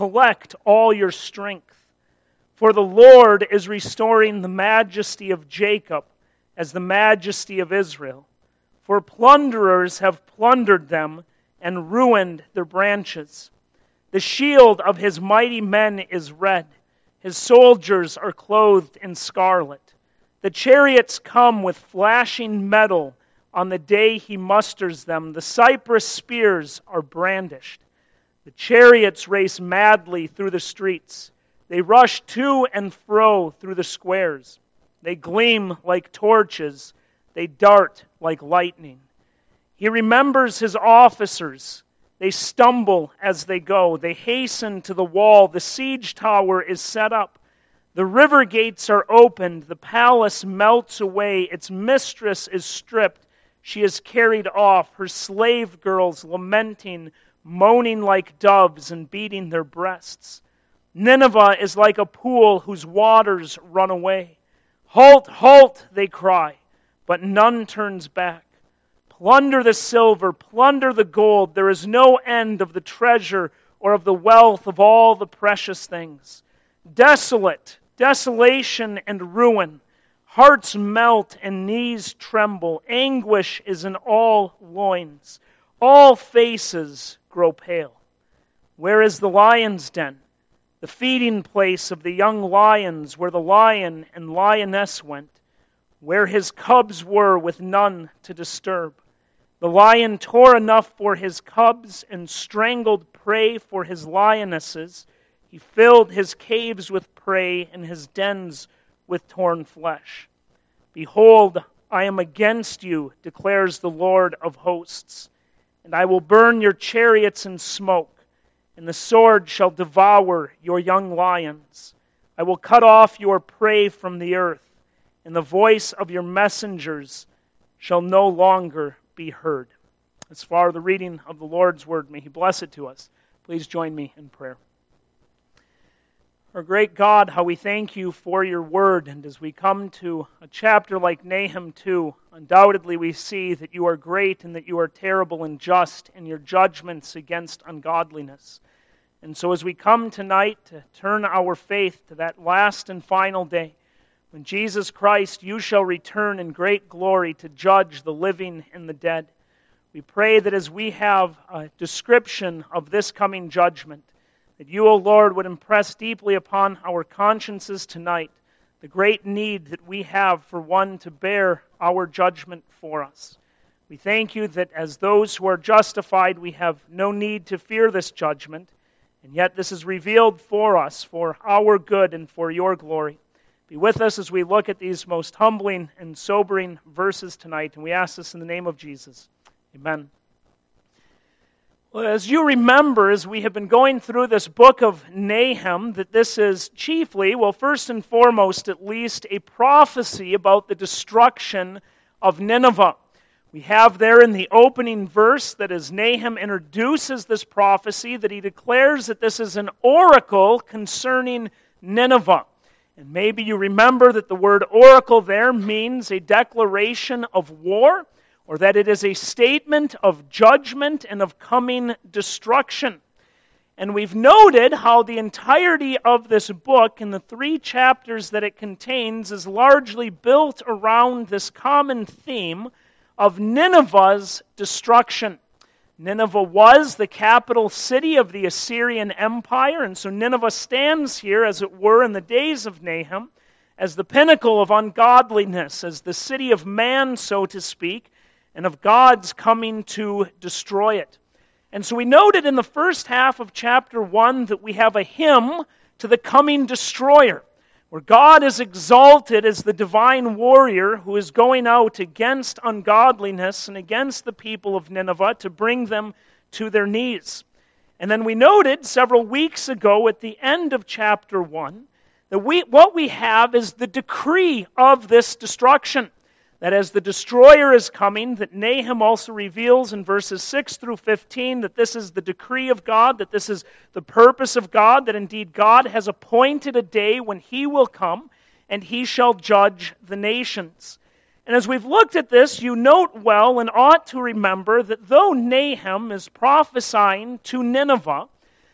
Collect all your strength, for the Lord is restoring the majesty of Jacob as the majesty of Israel. For plunderers have plundered them and ruined their branches. The shield of his mighty men is red. His soldiers are clothed in scarlet. The chariots come with flashing metal on the day he musters them. The cypress spears are brandished. The chariots race madly through the streets. They rush to and fro through the squares. They gleam like torches. They dart like lightning. He remembers his officers. They stumble as they go. They hasten to the wall. The siege tower is set up. The river gates are opened. The palace melts away. Its mistress is stripped. She is carried off. Her slave girls lamenting, moaning like doves and beating their breasts. Nineveh is like a pool whose waters run away. Halt, halt, they cry, but none turns back. Plunder the silver, plunder the gold. There is no end of the treasure or of the wealth of all the precious things. Desolate, desolation and ruin. Hearts melt and knees tremble. Anguish is in all loins. All faces grow pale. Where is the lion's den? The feeding place of the young lions, where the lion and lioness went, where his cubs were with none to disturb. The lion tore enough for his cubs and strangled prey for his lionesses. He filled his caves with prey and his dens with torn flesh. Behold, I am against you, declares the Lord of hosts, and I will burn your chariots in smoke, and the sword shall devour your young lions. I will cut off your prey from the earth, and the voice of your messengers shall no longer be heard. As far the reading of the Lord's word, may he bless it to us. Please join me in prayer. Our great God, how we thank you for your word, and as we come to a chapter like Nahum 2, undoubtedly we see that you are great and that you are terrible and just in your judgments against ungodliness. And so as we come tonight to turn our faith to that last and final day, when Jesus Christ, you shall return in great glory to judge the living and the dead, we pray that as we have a description of this coming judgment, that you, O Lord, would impress deeply upon our consciences tonight the great need that we have for one to bear our judgment for us. We thank you that as those who are justified, we have no need to fear this judgment, and yet this is revealed for us for our good and for your glory. Be with us as we look at these most humbling and sobering verses tonight, and we ask this in the name of Jesus. Amen. Well, as you remember, as we have been going through this book of Nahum, that this is chiefly, well, first and foremost, at least, a prophecy about the destruction of Nineveh. We have there in the opening verse that as Nahum introduces this prophecy, that he declares that this is an oracle concerning Nineveh. And maybe you remember that the word oracle there means a declaration of war, or that it is a statement of judgment and of coming destruction. And we've noted how the entirety of this book and the 3 chapters that it contains is largely built around this common theme of Nineveh's destruction. Nineveh was the capital city of the Assyrian Empire, and so Nineveh stands here, as it were, in the days of Nahum, as the pinnacle of ungodliness, as the city of man, so to speak, and of God's coming to destroy it. And so we noted in the first half of chapter 1 that we have a hymn to the coming destroyer, where God is exalted as the divine warrior who is going out against ungodliness and against the people of Nineveh to bring them to their knees. And then we noted several weeks ago at the end of chapter 1 that what we have is the decree of this destruction. That as the destroyer is coming, that Nahum also reveals in verses 6 through 15 that this is the decree of God, that this is the purpose of God, that indeed God has appointed a day when he will come and he shall judge the nations. And as we've looked at this, you note well and ought to remember that though Nahum is prophesying to Nineveh,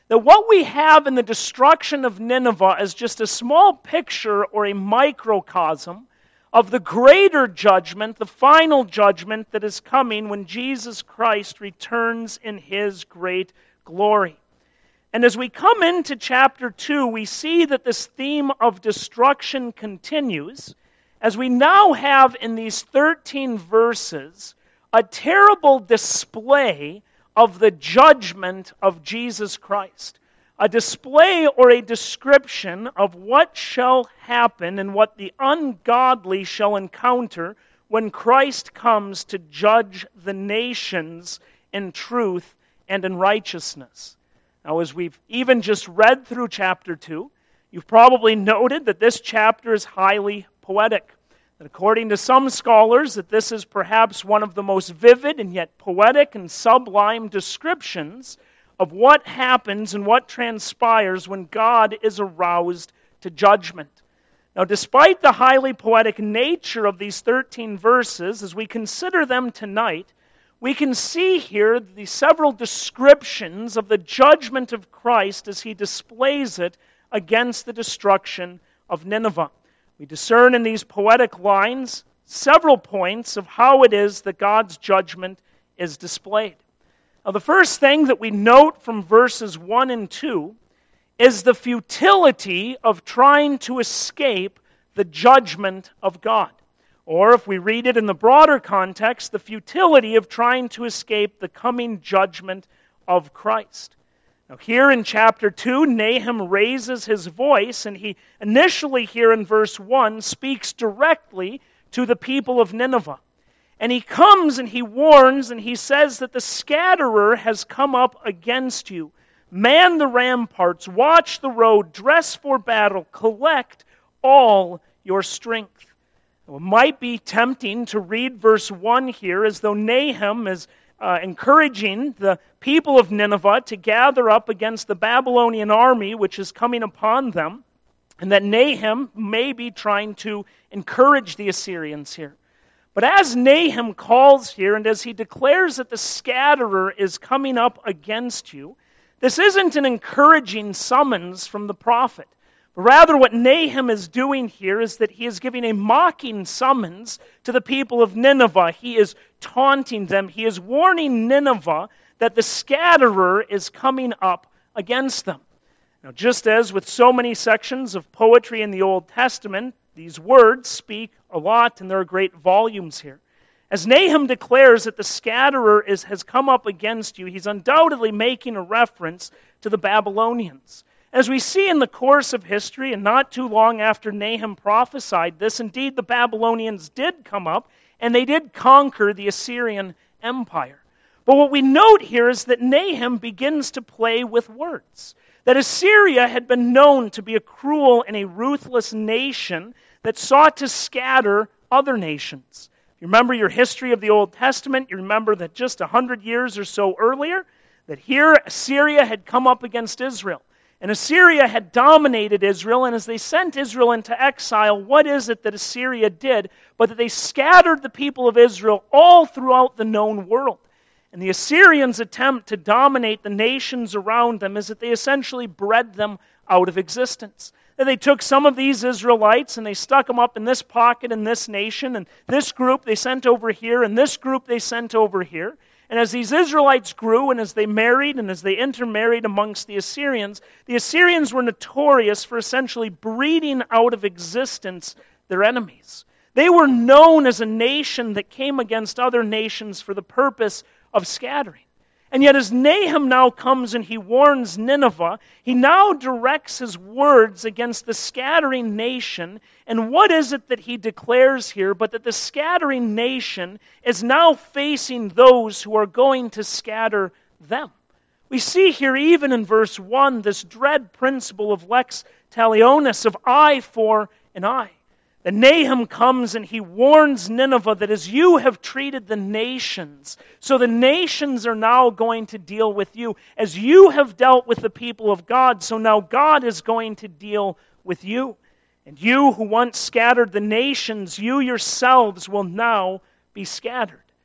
that what we have in the destruction of Nineveh is just a small picture or a microcosm of the greater judgment, the final judgment that is coming when Jesus Christ returns in His great glory. And as we come into chapter 2, we see that this theme of destruction continues, as we now have in these 13 verses a terrible display of the judgment of Jesus Christ. A display or a description of what shall happen and what the ungodly shall encounter when Christ comes to judge the nations in truth and in righteousness. Now, as we've even just read through chapter 2, you've probably noted that this chapter is highly poetic. That according to some scholars, that this is perhaps one of the most vivid and yet poetic and sublime descriptions of what happens and what transpires when God is aroused to judgment. Now, despite the highly poetic nature of these 13 verses, as we consider them tonight, we can see here the several descriptions of the judgment of Christ as He displays it against the destruction of Nineveh. We discern in these poetic lines several points of how it is that God's judgment is displayed. Now, the first thing that we note from verses 1 and 2 is the futility of trying to escape the judgment of God. Or, if we read it in the broader context, the futility of trying to escape the coming judgment of Christ. Now, here in chapter 2, Nahum raises his voice, and he initially here in verse 1 speaks directly to the people of Nineveh. And he comes and he warns and he says that the scatterer has come up against you. Man the ramparts, watch the road, dress for battle, collect all your strength. Now, it might be tempting to read verse 1 here as though Nahum is encouraging the people of Nineveh to gather up against the Babylonian army which is coming upon them, and that Nahum may be trying to encourage the Assyrians here. But as Nahum calls here, and as he declares that the scatterer is coming up against you, this isn't an encouraging summons from the prophet. But rather what Nahum is doing here is that he is giving a mocking summons to the people of Nineveh. He is taunting them. He is warning Nineveh that the scatterer is coming up against them. Now, just as with so many sections of poetry in the Old Testament, these words speak a lot, and there are great volumes here. As Nahum declares that the scatterer has come up against you, he's undoubtedly making a reference to the Babylonians. As we see in the course of history, and not too long after Nahum prophesied this, indeed the Babylonians did come up, and they did conquer the Assyrian Empire. But what we note here is that Nahum begins to play with words. That Assyria had been known to be a cruel and a ruthless nation that sought to scatter other nations. You remember your history of the Old Testament, you remember that just 100 years or so earlier, that here Assyria had come up against Israel. And Assyria had dominated Israel, and as they sent Israel into exile, what is it that Assyria did? But that they scattered the people of Israel all throughout the known world. And the Assyrians' attempt to dominate the nations around them is that they essentially bred them out of existence. That they took some of these Israelites and they stuck them up in this pocket in this nation, and this group they sent over here, and this group they sent over here. And as these Israelites grew, and as they married, and as they intermarried amongst the Assyrians were notorious for essentially breeding out of existence their enemies. They were known as a nation that came against other nations for the purpose of scattering. And yet as Nahum now comes and he warns Nineveh, he now directs his words against the scattering nation. And what is it that he declares here? But that the scattering nation is now facing those who are going to scatter them. We see here even in verse 1 this dread principle of lex talionis, of eye for an eye. And Nahum comes and he warns Nineveh that as you have treated the nations, so the nations are now going to deal with you. As you have dealt with the people of God, so now God is going to deal with you. And you who once scattered the nations, you yourselves will now be scattered.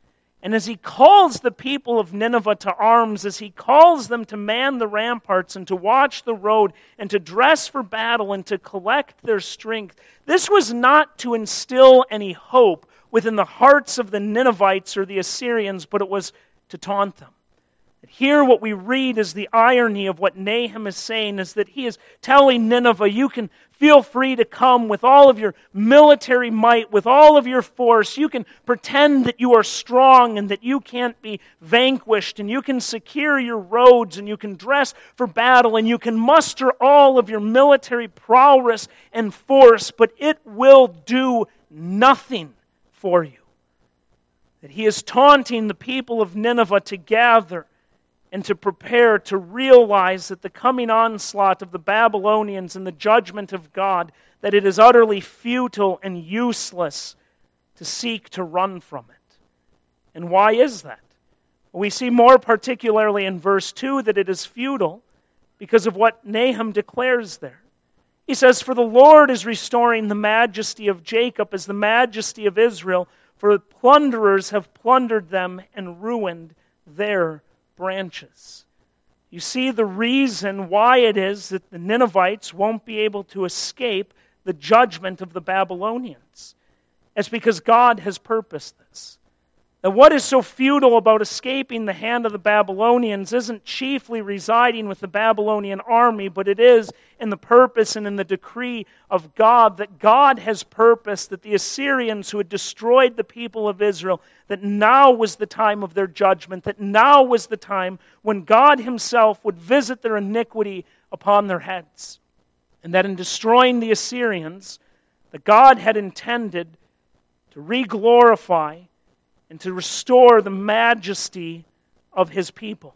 And as he calls the people of Nineveh to arms, as he calls them to man the ramparts and to watch the road and to dress for battle and to collect their strength, this was not to instill any hope within the hearts of the Ninevites or the Assyrians, but it was to taunt them. Here what we read is the irony of what Nahum is saying, is that he is telling Nineveh, you can feel free to come with all of your military might, with all of your force. You can pretend that you are strong and that you can't be vanquished, and you can secure your roads, and you can dress for battle, and you can muster all of your military prowess and force, but it will do nothing for you. That he is taunting the people of Nineveh to gather and to prepare to realize that the coming onslaught of the Babylonians and the judgment of God, that it is utterly futile and useless to seek to run from it. And why is that? We see more particularly in verse 2 that it is futile because of what Nahum declares there. He says, "For the Lord is restoring the majesty of Jacob as the majesty of Israel, for plunderers have plundered them and ruined their branches." You see the reason why it is that the Ninevites won't be able to escape the judgment of the Babylonians. It's because God has purposed this. And what is so futile about escaping the hand of the Babylonians isn't chiefly residing with the Babylonian army, but it is in the purpose and in the decree of God, that God has purposed that the Assyrians who had destroyed the people of Israel, that now was the time of their judgment, that now was the time when God himself would visit their iniquity upon their heads. And that in destroying the Assyrians, that God had intended to re-glorify and to restore the majesty of his people.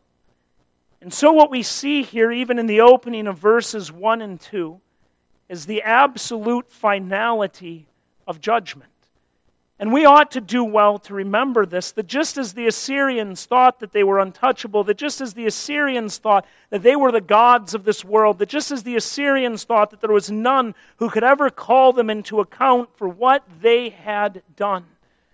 And so what we see here, even in the opening of verses 1 and 2, is the absolute finality of judgment. And we ought to do well to remember this, that just as the Assyrians thought that they were untouchable, that just as the Assyrians thought that they were the gods of this world, that just as the Assyrians thought that there was none who could ever call them into account for what they had done,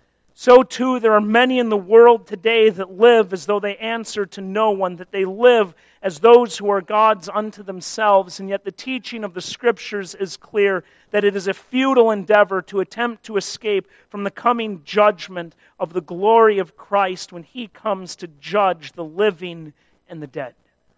so too there are many in the world today that live as though they answer to no one, that they live as those who are gods unto themselves, and yet the teaching of the Scriptures is clear that it is a futile endeavor to attempt to escape from the coming judgment of the glory of Christ when he comes to judge the living and the dead.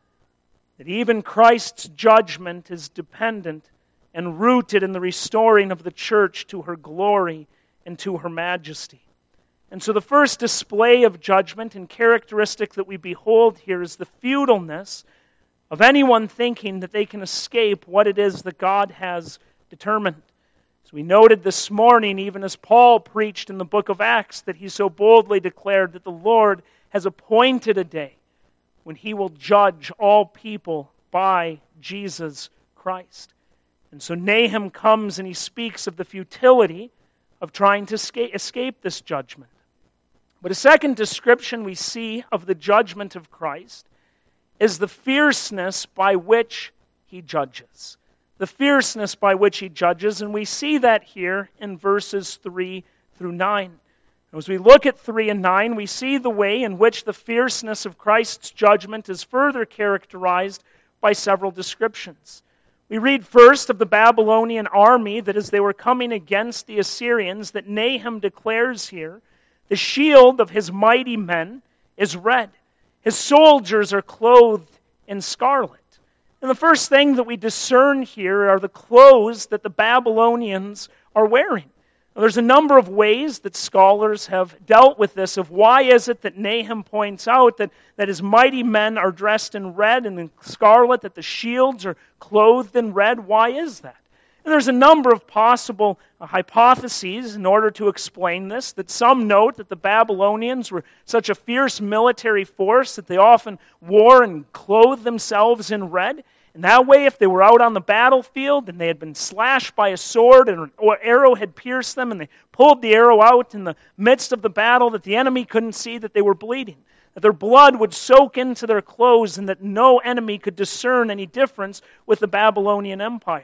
That even Christ's judgment is dependent and rooted in the restoring of the church to her glory and to her majesty. And so the first display of judgment and characteristic that we behold here is the futileness of anyone thinking that they can escape what it is that God has determined. As we noted this morning, even as Paul preached in the book of Acts, that he so boldly declared that the Lord has appointed a day when he will judge all people by Jesus Christ. And so Nahum comes and he speaks of the futility of trying to escape this judgment. But a second description we see of the judgment of Christ is the fierceness by which he judges. The fierceness by which he judges, and we see that here in verses 3 through 9. As we look at 3 and 9, we see the way in which the fierceness of Christ's judgment is further characterized by several descriptions. We read first of the Babylonian army, that as they were coming against the Assyrians, that Nahum declares here, the shield of his mighty men is red. His soldiers are clothed in scarlet. And the first thing that we discern here are the clothes that the Babylonians are wearing. Now, there's a number of ways that scholars have dealt with this, of why is it that Nahum points out that his mighty men are dressed in red and in scarlet, that the shields are clothed in red. Why is that? And there's a number of possible hypotheses in order to explain this, that some note that the Babylonians were such a fierce military force that they often wore and clothed themselves in red. And that way, if they were out on the battlefield and they had been slashed by a sword and an arrow had pierced them and they pulled the arrow out in the midst of the battle, that the enemy couldn't see that they were bleeding, that their blood would soak into their clothes and that no enemy could discern any difference with the Babylonian Empire.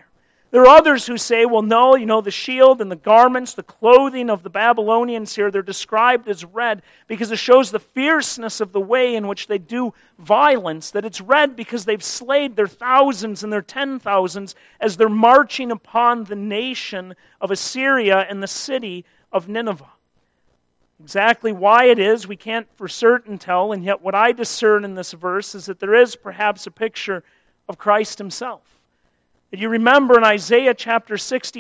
There are others who say, well, no, the shield and the garments, the clothing of the Babylonians here, they're described as red because it shows the fierceness of the way in which they do violence, that it's red because they've slayed their thousands and their 10,000s as they're marching upon the nation of Assyria and the city of Nineveh. Exactly why it is, we can't for certain tell, and yet what I discern in this verse is that there is perhaps a picture of Christ himself. You remember in Isaiah chapter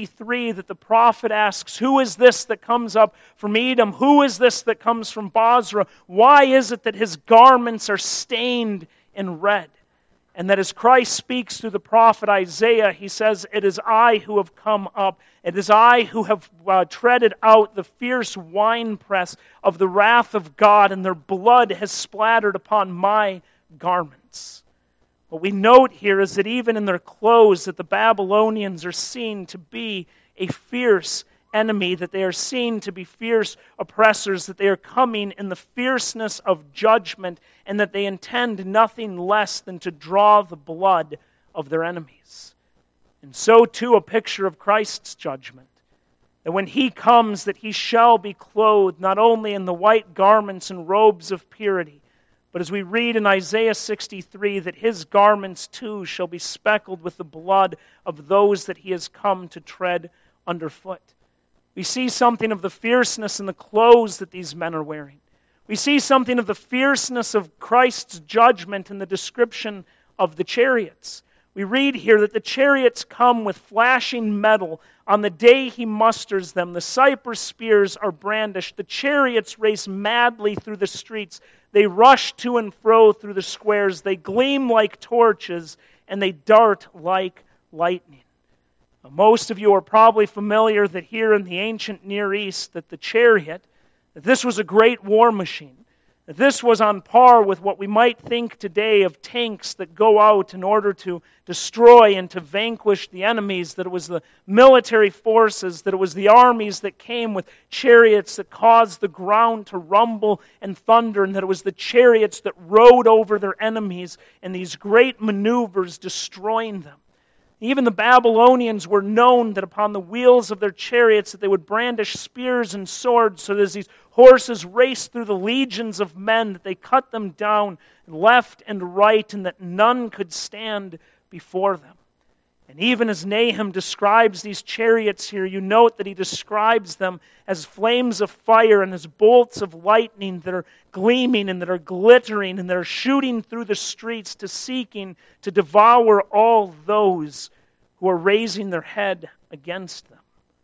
63 that the prophet asks, who is this that comes up from Edom? Who is this that comes from Bozrah? Why is it that his garments are stained in red? And that as Christ speaks through the prophet Isaiah, he says, it is I who have come up. It is I who have treaded out the fierce winepress of the wrath of God, and their blood has splattered upon my garments. What we note here is that even in their clothes, that the Babylonians are seen to be a fierce enemy, that they are seen to be fierce oppressors, that they are coming in the fierceness of judgment, and that they intend nothing less than to draw the blood of their enemies. And so too a picture of Christ's judgment, that when he comes, that he shall be clothed not only in the white garments and robes of purity, but as we read in Isaiah 63, that his garments too shall be speckled with the blood of those that he has come to tread underfoot. We see something of the fierceness in the clothes that these men are wearing. We see something of the fierceness of Christ's judgment in the description of the chariots. We read here that the chariots come with flashing metal. On the day he musters them, the cypress spears are brandished. The chariots race madly through the streets. They rush to and fro through the squares. They gleam like torches, and they dart like lightning. Now, most of you are probably familiar that here in the ancient Near East, that the chariot, that this was a great war machine. That this was on par with what we might think today of tanks that go out in order to destroy and to vanquish the enemies, that it was the military forces, that it was the armies that came with chariots that caused the ground to rumble and thunder, and that it was the chariots that rode over their enemies in these great maneuvers, destroying them. Even the Babylonians were known that upon the wheels of their chariots that they would brandish spears and swords, so that as these horses raced through the legions of men, that they cut them down left and right, and that none could stand before them. And even as Nahum describes these chariots here, you note that he describes them as flames of fire and as bolts of lightning that are gleaming and that are glittering and that are shooting through the streets to seeking to devour all those who are raising their head against them.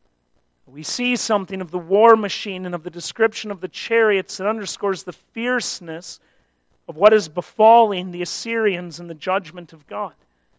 We see something of the war machine and of the description of the chariots that underscores the fierceness of what is befalling the Assyrians in the judgment of God.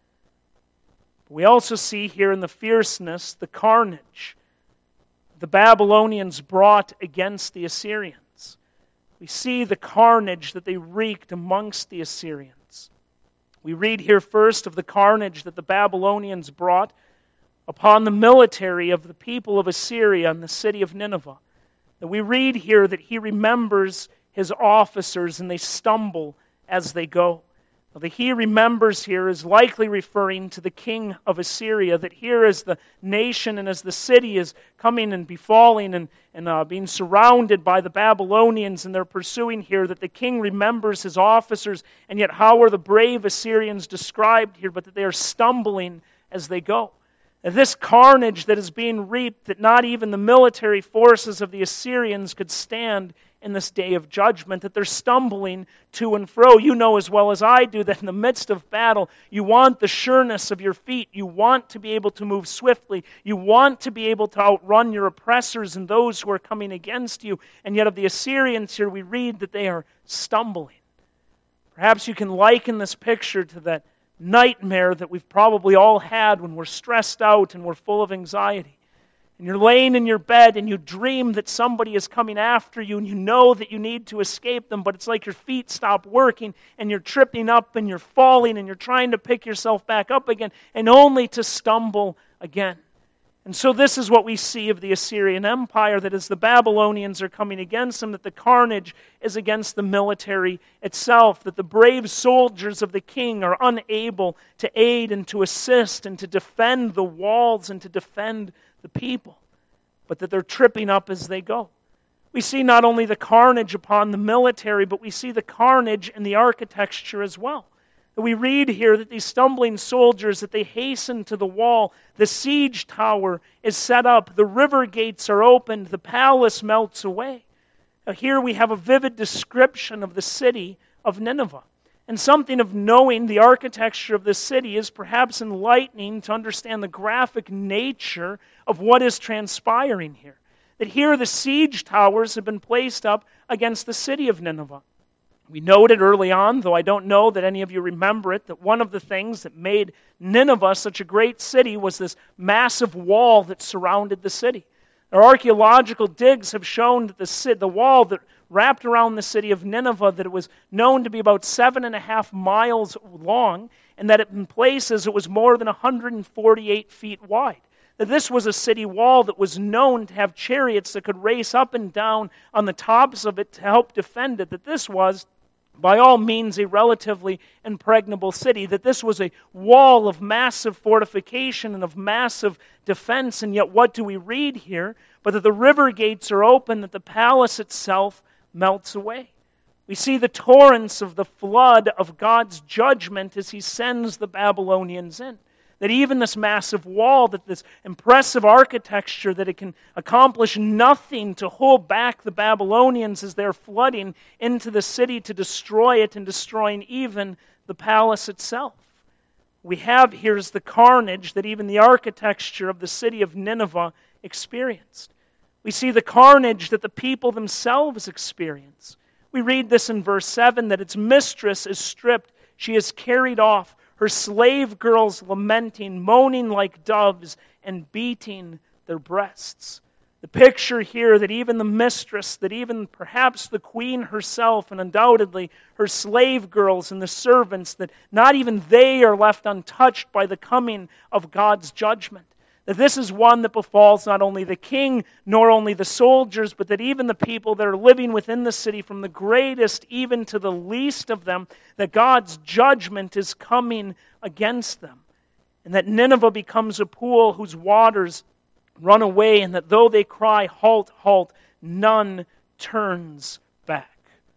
We also see here in the fierceness the carnage the Babylonians brought against the Assyrians. We see the carnage that they wreaked amongst the Assyrians. We read here first of the carnage that the Babylonians brought upon the military of the people of Assyria and the city of Nineveh. That we read here that he remembers his officers and they stumble as they go. Now, the he remembers here is likely referring to the king of Assyria, that here as the nation and as the city is coming and befalling and being surrounded by the Babylonians and they're pursuing here, that the king remembers his officers, and yet how are the brave Assyrians described here, but that they are stumbling as they go. And this carnage that is being reaped, that not even the military forces of the Assyrians could stand in this day of judgment, that they're stumbling to and fro. You know as well as I do that in the midst of battle, you want the sureness of your feet. You want to be able to move swiftly. You want to be able to outrun your oppressors and those who are coming against you. And yet of the Assyrians here, we read that they are stumbling. Perhaps you can liken this picture to that nightmare that we've probably all had when we're stressed out and we're full of anxiety. And you're laying in your bed and you dream that somebody is coming after you and you know that you need to escape them, but it's like your feet stop working and you're tripping up and you're falling and you're trying to pick yourself back up again and only to stumble again. And so this is what we see of the Assyrian Empire, that as the Babylonians are coming against them, that the carnage is against the military itself, that the brave soldiers of the king are unable to aid and to assist and to defend the walls and to defend the people, but that they're tripping up as they go. We see not only the carnage upon the military, but we see the carnage in the architecture as well. We read here that these stumbling soldiers, that they hasten to the wall, the siege tower is set up, the river gates are opened, the palace melts away. Now here we have a vivid description of the city of Nineveh. And something of knowing the architecture of this city is perhaps enlightening to understand the graphic nature of what is transpiring here. That here the siege towers have been placed up against the city of Nineveh. We noted early on, though I don't know that any of you remember it, that one of the things that made Nineveh such a great city was this massive wall that surrounded the city. Our archaeological digs have shown that the wall that wrapped around the city of Nineveh, that it was known to be about 7.5 miles long, and that in places it was more than 148 feet wide. That this was a city wall that was known to have chariots that could race up and down on the tops of it to help defend it. That this was, by all means, a relatively impregnable city, that this was a wall of massive fortification and of massive defense, and yet what do we read here? But that the river gates are open, that the palace itself melts away. We see the torrents of the flood of God's judgment as he sends the Babylonians in. That even this massive wall, that this impressive architecture, that it can accomplish nothing to hold back the Babylonians as they're flooding into the city to destroy it and destroying even the palace itself. We have here's the carnage that even the architecture of the city of Nineveh experienced. We see the carnage that the people themselves experience. We read this in verse 7, that its mistress is stripped, she is carried off, her slave girls lamenting, moaning like doves, and beating their breasts. The picture here that even the mistress, that even perhaps the queen herself, and undoubtedly her slave girls and the servants, that not even they are left untouched by the coming of God's judgment. That this is one that befalls not only the king, nor only the soldiers, but that even the people that are living within the city, from the greatest even to the least of them, that God's judgment is coming against them. And that Nineveh becomes a pool whose waters run away, and that though they cry, halt, halt, none turns back.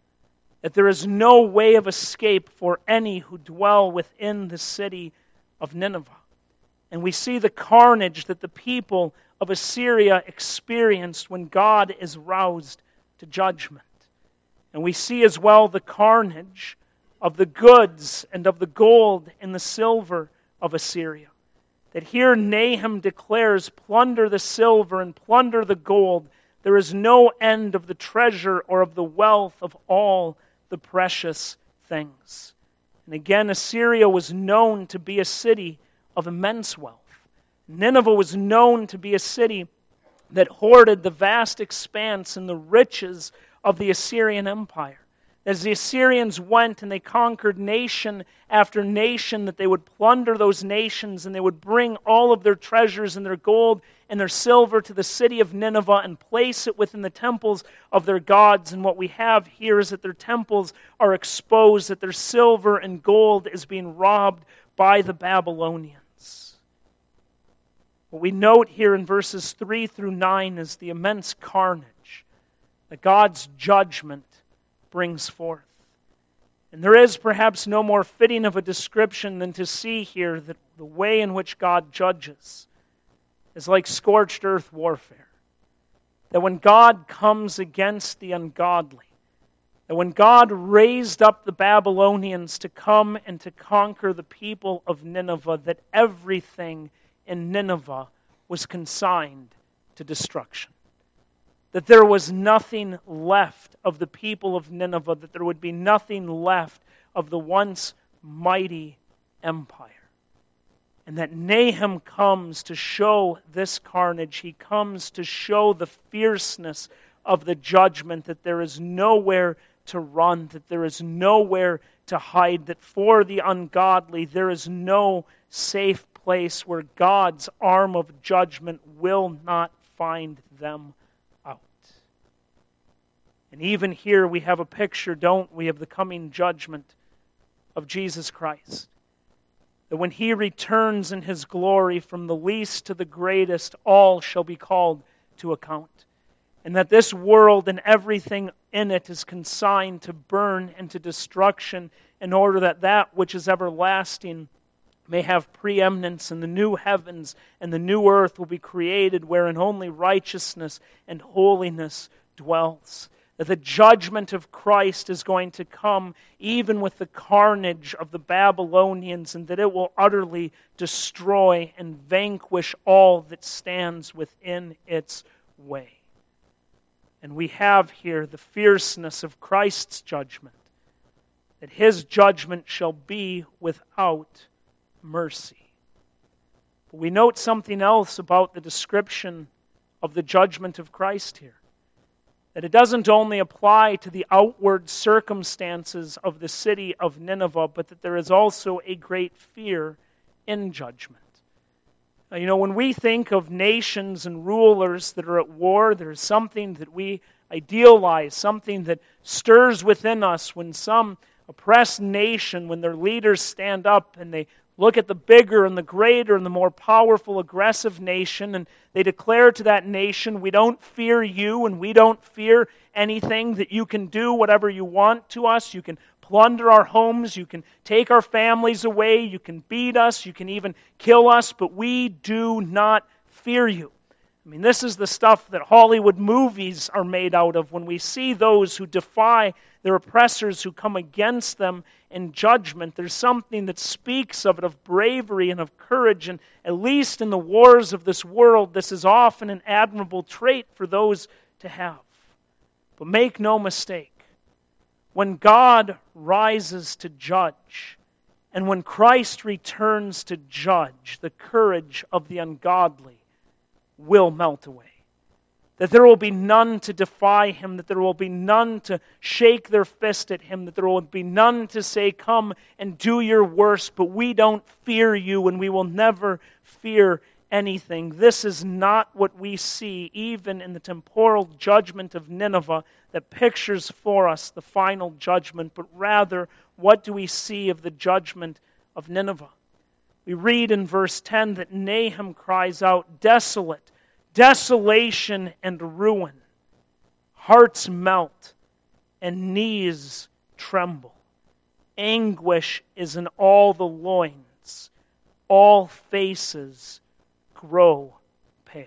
That there is no way of escape for any who dwell within the city of Nineveh. And we see the carnage that the people of Assyria experienced when God is roused to judgment. And we see as well the carnage of the goods and of the gold and the silver of Assyria. That here Nahum declares, plunder the silver and plunder the gold. There is no end of the treasure or of the wealth of all the precious things. And again, Assyria was known to be a city of immense wealth. Nineveh was known to be a city that hoarded the vast expanse and the riches of the Assyrian Empire. As the Assyrians went and they conquered nation after nation, that they would plunder those nations and they would bring all of their treasures and their gold and their silver to the city of Nineveh and place it within the temples of their gods. And what we have here is that their temples are exposed, that their silver and gold is being robbed by the Babylonians. What we note here in verses 3 through 9 is the immense carnage that God's judgment brings forth. And there is perhaps no more fitting of a description than to see here that the way in which God judges is like scorched earth warfare. That when God comes against the ungodly, that when God raised up the Babylonians to come and to conquer the people of Nineveh, that everything in Nineveh was consigned to destruction. That there was nothing left of the people of Nineveh, that there would be nothing left of the once mighty empire. And that Nahum comes to show this carnage. He comes to show the fierceness of the judgment, that there is nowhere to run, that there is nowhere to hide, that for the ungodly there is no safe place where God's arm of judgment will not find them out. And even here we have a picture, don't we, of the coming judgment of Jesus Christ. That when He returns in His glory from the least to the greatest, all shall be called to account. And that this world and everything in it is consigned to burn and to destruction in order that that which is everlasting may have preeminence, and the new heavens and the new earth will be created wherein only righteousness and holiness dwells. That the judgment of Christ is going to come even with the carnage of the Babylonians, and that it will utterly destroy and vanquish all that stands within its way. And we have here the fierceness of Christ's judgment, that His judgment shall be without mercy. But we note something else about the description of the judgment of Christ here. That it doesn't only apply to the outward circumstances of the city of Nineveh, but that there is also a great fear in judgment. Now, when we think of nations and rulers that are at war, there's something that we idealize, something that stirs within us when some oppressed nation, when their leaders stand up and they look at the bigger and the greater and the more powerful, aggressive nation, and they declare to that nation, we don't fear you and we don't fear anything, that you can do whatever you want to us. You can plunder our homes, you can take our families away, you can beat us, you can even kill us, but we do not fear you. I mean, this is the stuff that Hollywood movies are made out of when we see those who defy their oppressors, who come against them in judgment. There's something that speaks of it, of bravery and of courage, and at least in the wars of this world, this is often an admirable trait for those to have. But make no mistake, when God rises to judge, and when Christ returns to judge, the courage of the ungodly will melt away. That there will be none to defy Him, that there will be none to shake their fist at Him, that there will be none to say, come and do your worst, but we don't fear you and we will never fear anything. This is not what we see even in the temporal judgment of Nineveh that pictures for us the final judgment, but rather, what do we see of the judgment of Nineveh? We read in verse 10 that Nahum cries out, desolate, desolation and ruin. Hearts melt and knees tremble. Anguish is in all the loins. All faces grow pale.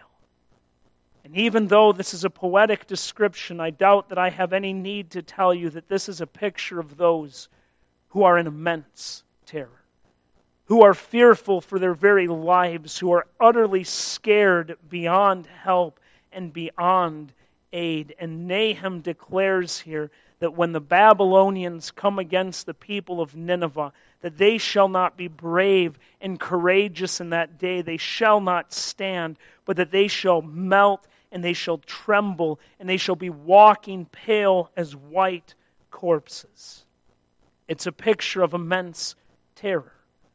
And even though this is a poetic description, I doubt that I have any need to tell you that this is a picture of those who are in immense terror, who are fearful for their very lives, who are utterly scared beyond help and beyond aid. And Nahum declares here that when the Babylonians come against the people of Nineveh, that they shall not be brave and courageous in that day, they shall not stand, but that they shall melt and they shall tremble and they shall be walking pale as white corpses. It's a picture of immense terror.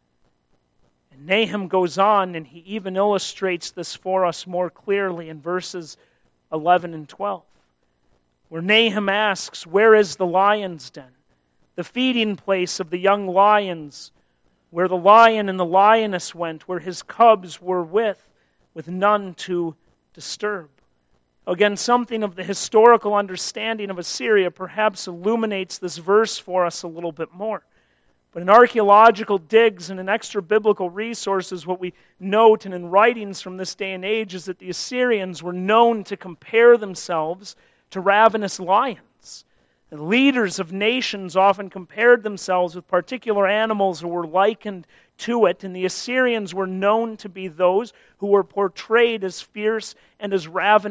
Nahum goes on, and he even illustrates this for us more clearly in verses 11 and 12, where Nahum asks, where is the lion's den, the feeding place of the young lions, where the lion and the lioness went, where his cubs were with none to disturb? Again, something of the historical understanding of Assyria perhaps illuminates this verse for us a little bit more. But in archaeological digs and in extra biblical resources, what we note and in writings from this day and age is that the Assyrians were known to compare themselves to ravenous lions. And leaders of nations often compared themselves with particular animals or were likened to it, and the Assyrians were known to be those who were portrayed as fierce and as ravenous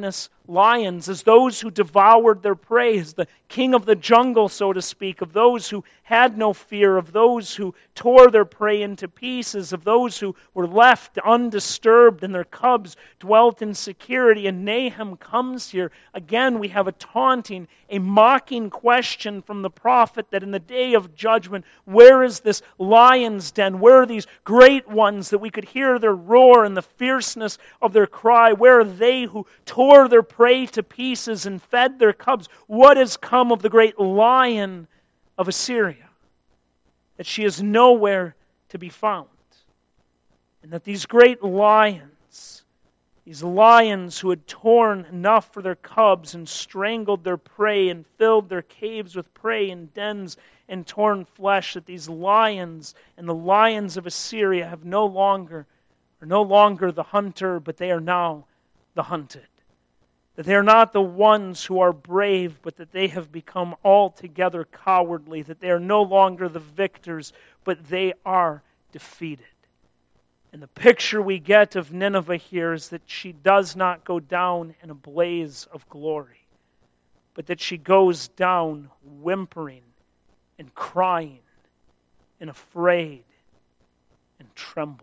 lions, as those who devoured their prey, as the king of the jungle, so to speak, of those who had no fear, of those who tore their prey into pieces, of those who were left undisturbed and their cubs dwelt in security. And Nahum comes here. Again, we have a taunting, a mocking question from the prophet that in the day of judgment, where is this lion's den? Where are these great ones that we could hear their roar and the fierceness of their cry? Where are they who tore their prey to pieces and fed their cubs? What has come of the great lion of Assyria? That she is nowhere to be found. And that these great lions, these lions who had torn enough for their cubs and strangled their prey and filled their caves with prey and dens and torn flesh, that these lions and the lions of Assyria are no longer the hunter, but they are now the hunted. That they are not the ones who are brave, but that they have become altogether cowardly. That they are no longer the victors, but they are defeated. And the picture we get of Nineveh here is that she does not go down in a blaze of glory, but that she goes down whimpering and crying and afraid and trembling.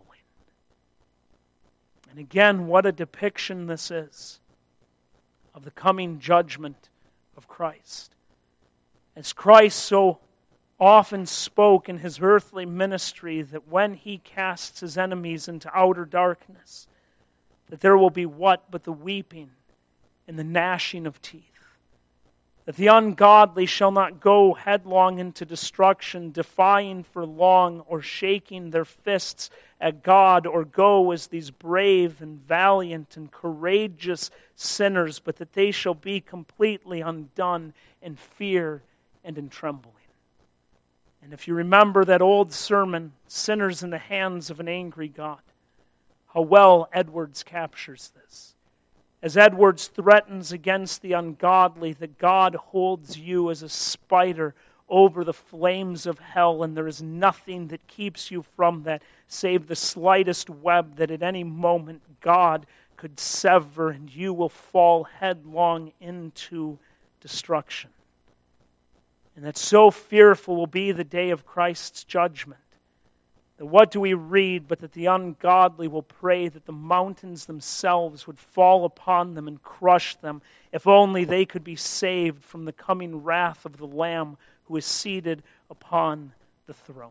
And again, what a depiction this is of the coming judgment of Christ. As Christ so often spoke in his earthly ministry that when he casts his enemies into outer darkness, that there will be what but the weeping and the gnashing of teeth. That the ungodly shall not go headlong into destruction, defying for long or shaking their fists at God, or go as these brave and valiant and courageous sinners, but that they shall be completely undone in fear and in trembling. And if you remember that old sermon, Sinners in the Hands of an Angry God, how well Edwards captures this. As Edwards threatens against the ungodly, that God holds you as a spider over the flames of hell, and there is nothing that keeps you from that save the slightest web that at any moment God could sever, and you will fall headlong into destruction. And that so fearful will be the day of Christ's judgment. That what do we read but that the ungodly will pray that the mountains themselves would fall upon them and crush them, if only they could be saved from the coming wrath of the Lamb who is seated upon the throne.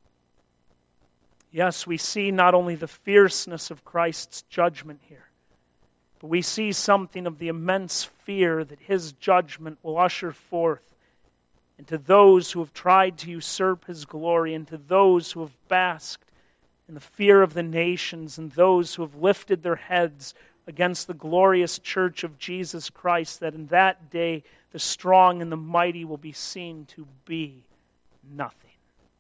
Yes, we see not only the fierceness of Christ's judgment here, but we see something of the immense fear that his judgment will usher forth and to those who have tried to usurp his glory, and to those who have basked in the fear of the nations, and those who have lifted their heads against the glorious church of Jesus Christ, that in that day the strong and the mighty will be seen to be nothing.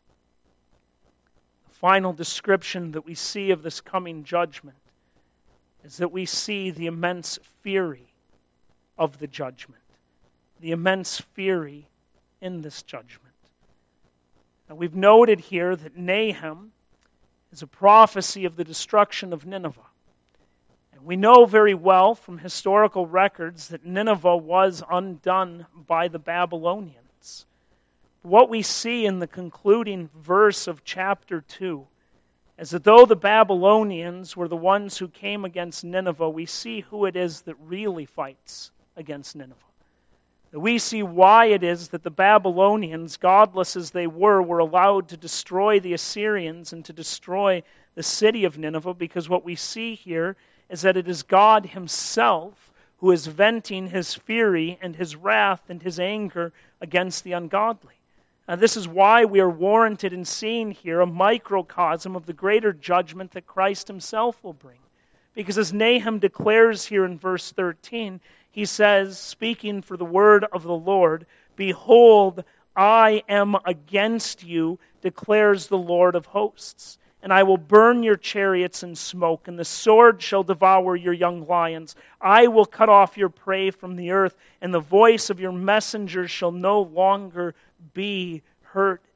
The final description that we see of this coming judgment is that we see the immense fury of the judgment, the immense fury in this judgment. Now, we've noted here that Nahum is a prophecy of the destruction of Nineveh. And we know very well from historical records that Nineveh was undone by the Babylonians. What we see in the concluding verse of chapter 2 is that though the Babylonians were the ones who came against Nineveh, we see who it is that really fights against Nineveh. We see why it is that the Babylonians, godless as they were allowed to destroy the Assyrians and to destroy the city of Nineveh, because what we see here is that it is God himself who is venting his fury and his wrath and his anger against the ungodly. This is why we are warranted in seeing here a microcosm of the greater judgment that Christ himself will bring. Because as Nahum declares here in verse 13, he says, speaking for the word of the Lord, "Behold, I am against you, declares the Lord of hosts. And I will burn your chariots in smoke, and the sword shall devour your young lions. I will cut off your prey from the earth, and the voice of your messengers shall no longer be heard."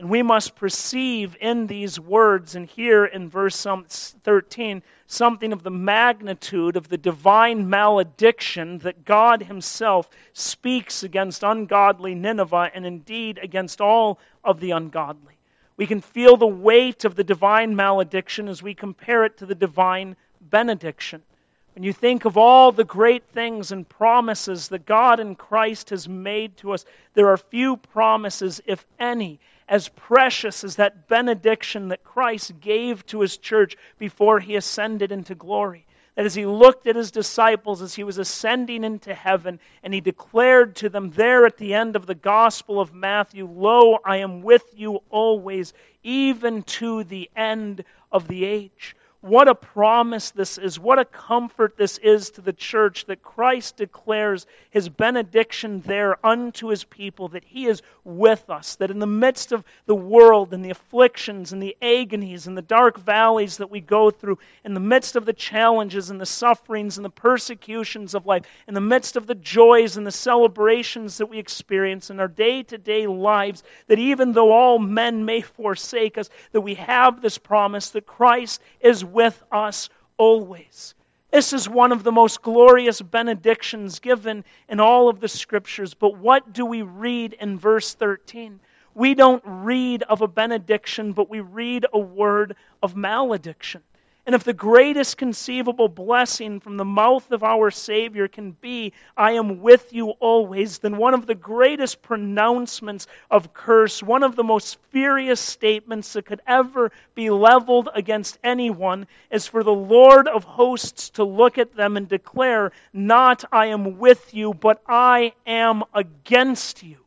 And we must perceive in these words, and here in verse 13, something of the magnitude of the divine malediction that God himself speaks against ungodly Nineveh, and indeed against all of the ungodly. We can feel the weight of the divine malediction as we compare it to the divine benediction. When you think of all the great things and promises that God in Christ has made to us, there are few promises, if any, as precious as that benediction that Christ gave to his church before he ascended into glory. That as he looked at his disciples as he was ascending into heaven, and he declared to them there at the end of the Gospel of Matthew, "Lo, I am with you always, even to the end of the age." What a promise this is. What a comfort this is to the church that Christ declares his benediction there unto his people, that he is with us, that in the midst of the world and the afflictions and the agonies and the dark valleys that we go through, in the midst of the challenges and the sufferings and the persecutions of life, in the midst of the joys and the celebrations that we experience in our day-to-day lives, that even though all men may forsake us, that we have this promise that Christ is with us always. This is one of the most glorious benedictions given in all of the Scriptures. But what do we read in verse 13? We don't read of a benediction, but we read a word of malediction. And if the greatest conceivable blessing from the mouth of our Savior can be, "I am with you always," then one of the greatest pronouncements of curse, one of the most furious statements that could ever be leveled against anyone, is for the Lord of hosts to look at them and declare, not "I am with you," but "I am against you."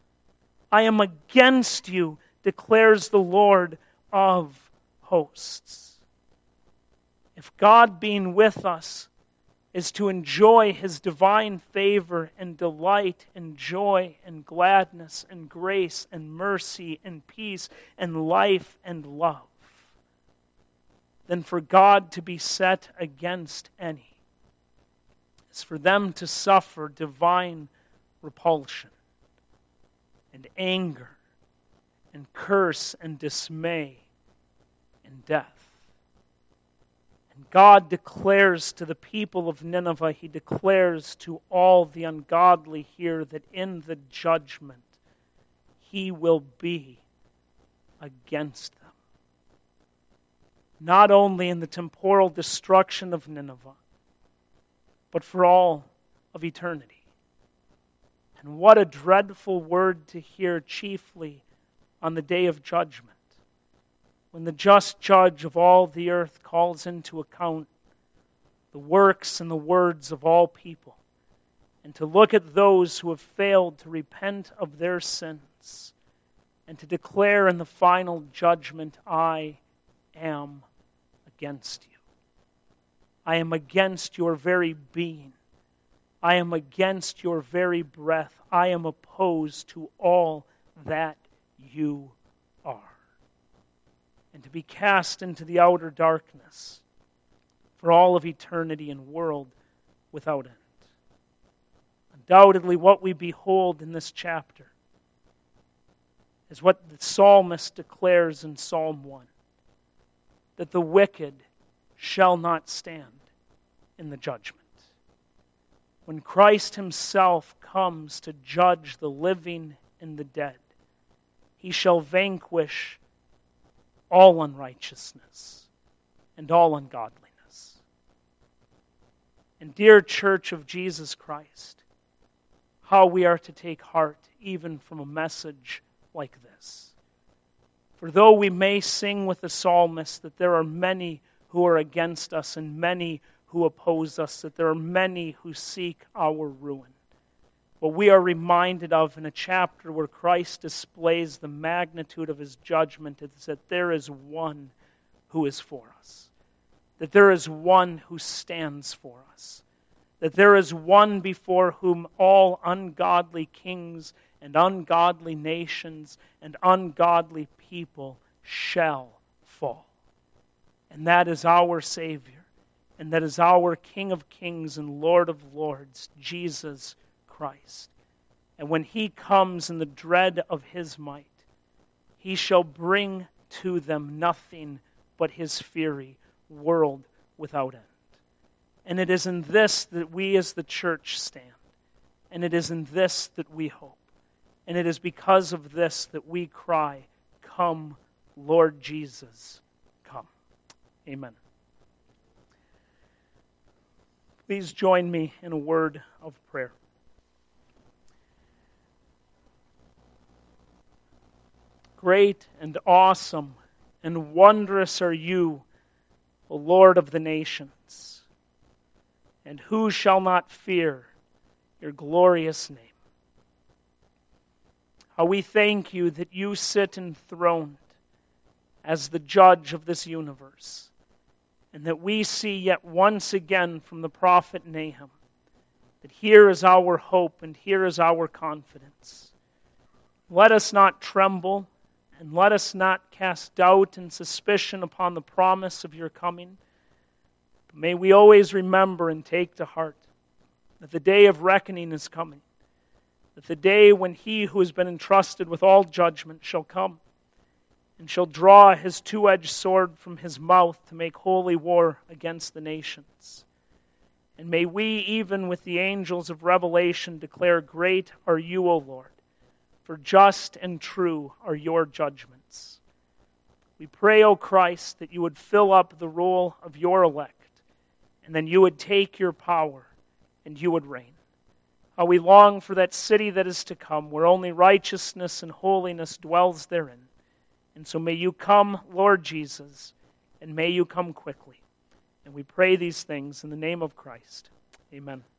"I am against you," declares the Lord of hosts. If God being with us is to enjoy his divine favor and delight and joy and gladness and grace and mercy and peace and life and love, then for God to be set against any is for them to suffer divine repulsion and anger and curse and dismay and death. God declares to the people of Nineveh, he declares to all the ungodly here that in the judgment he will be against them. Not only in the temporal destruction of Nineveh, but for all of eternity. And what a dreadful word to hear, chiefly on the day of judgment, when the just judge of all the earth calls into account the works and the words of all people, and to look at those who have failed to repent of their sins, and to declare in the final judgment, "I am against you. I am against your very being. I am against your very breath. I am opposed to all that you are." And to be cast into the outer darkness for all of eternity and world without end. Undoubtedly, what we behold in this chapter is what the psalmist declares in Psalm 1, that the wicked shall not stand in the judgment. When Christ himself comes to judge the living and the dead, he shall vanquish all unrighteousness and all ungodliness. And dear Church of Jesus Christ, how we are to take heart even from a message like this. For though we may sing with the psalmist that there are many who are against us and many who oppose us, that there are many who seek our ruin, what we are reminded of in a chapter where Christ displays the magnitude of his judgment is that there is one who is for us, that there is one who stands for us, that there is one before whom all ungodly kings and ungodly nations and ungodly people shall fall. And that is our Savior, and that is our King of kings and Lord of lords, Jesus Christ. And when he comes in the dread of his might, he shall bring to them nothing but his fury, world without end. And it is in this that we as the church stand. And it is in this that we hope. And it is because of this that we cry, "Come, Lord Jesus, come." Amen. Please join me in a word of prayer. Great and awesome and wondrous are you, O Lord of the nations. And who shall not fear your glorious name? How we thank you that you sit enthroned as the judge of this universe, and that we see yet once again from the prophet Nahum that here is our hope and here is our confidence. Let us not tremble, and let us not cast doubt and suspicion upon the promise of your coming. But may we always remember and take to heart that the day of reckoning is coming, that the day when he who has been entrusted with all judgment shall come and shall draw his two-edged sword from his mouth to make holy war against the nations. And may we, even with the angels of Revelation, declare, "Great are you, O Lord, for just and true are your judgments." We pray, O Christ, that you would fill up the roll of your elect, and then you would take your power, and you would reign. How we long for that city that is to come, where only righteousness and holiness dwells therein. And so may you come, Lord Jesus, and may you come quickly. And we pray these things in the name of Christ. Amen.